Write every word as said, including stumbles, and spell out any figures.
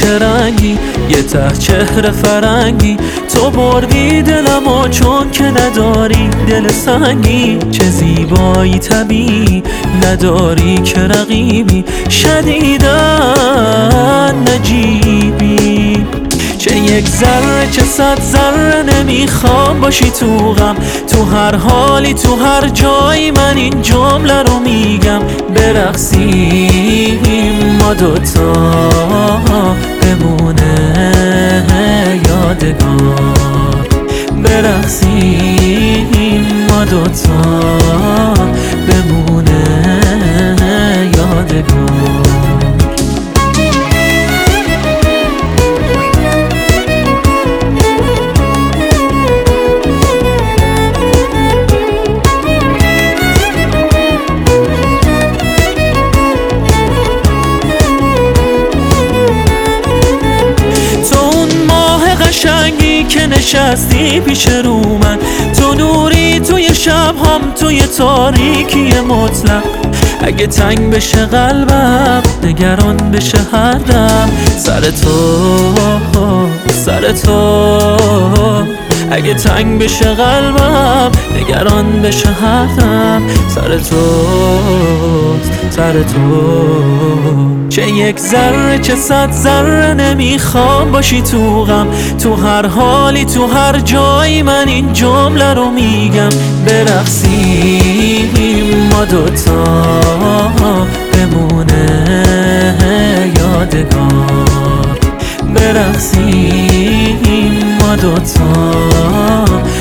رنگی، یه ته چهره فرنگی. تو بردی دلمو چون که نداری دل سنگی. چه زیبایی طبیعی نداری که رقیبی، شدیدن نجیبی. چه یک ذره چه صد ذره نمیخوام باشی تو غم. تو هر حالی تو هر جایی من این جمله رو میگم. برقصیم ما دوتا بمونه یادگار. برقصیم ما دوتا بمونه یادگار. قشنگی که نشستی پیش رو من، تو نوری توی شب هم توی تاریکی مطلق. اگه تنگ بشه قلبم نگران بشه هر دم، سر تو سر تو. اگه تنگ بشه قلبم نگران بشه هر دم، سر تو سر تو. چه یک ذره چه صد ذره نمیخوام باشی تو غم. تو هر حالی تو هر جایی من این جمله رو میگم. برقصیم ما دوتا بمونه یادگار. برقصیم ما دوتا